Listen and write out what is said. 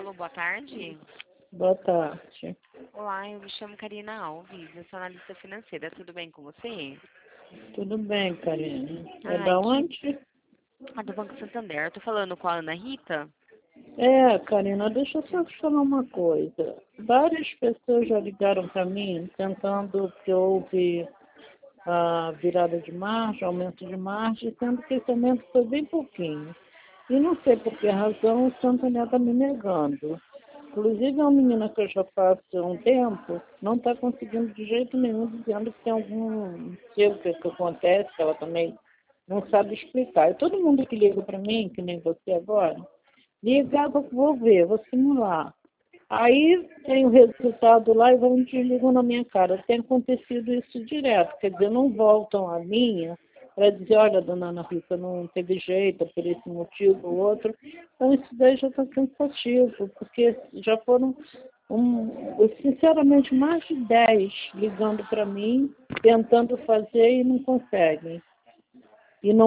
Alô, boa tarde. Boa tarde. Olá, eu me chamo Karina Alves, eu sou analista financeira. Tudo bem com você? Tudo bem, Karina? É Ai, da que... onde? do Banco Santander. Eu tô falando com a Ana Rita? Karina, deixa eu só te falar uma coisa. Várias pessoas já ligaram para mim tentando que houve a virada de margem, aumento de margem, sendo que esse aumento foi bem pouquinho. E não sei por que razão o Santander está me negando. Inclusive, uma menina que eu já faço há um tempo não está conseguindo de jeito nenhum, dizendo que tem algum, não sei o que acontece, que ela também não sabe explicar. E todo mundo que liga para mim, que nem você agora, liga, vou ver, vou simular. Aí tem o resultado lá e vão desligam na minha cara. Tem acontecido isso direto, quer dizer, não voltam a linha para dizer, olha, dona Ana Rita, não teve jeito por esse motivo ou outro. Então isso daí já está cansativo, porque já foram, sinceramente, mais de 10 ligando para mim, tentando fazer e não conseguem.